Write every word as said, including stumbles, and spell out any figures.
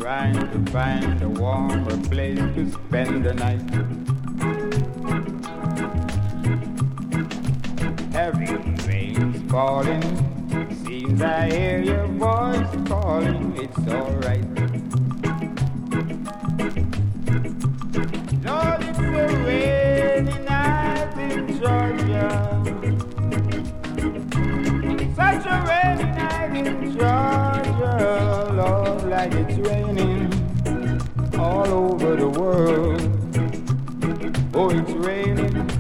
trying to find a warmer place to spend the night. Heavy rain's falling, seems I hear your voice calling, it's alright. Lord, it's a rainy night in Georgia. It's such a rainy night in Georgia, Lord, like it's raining all over the world. Oh, it's raining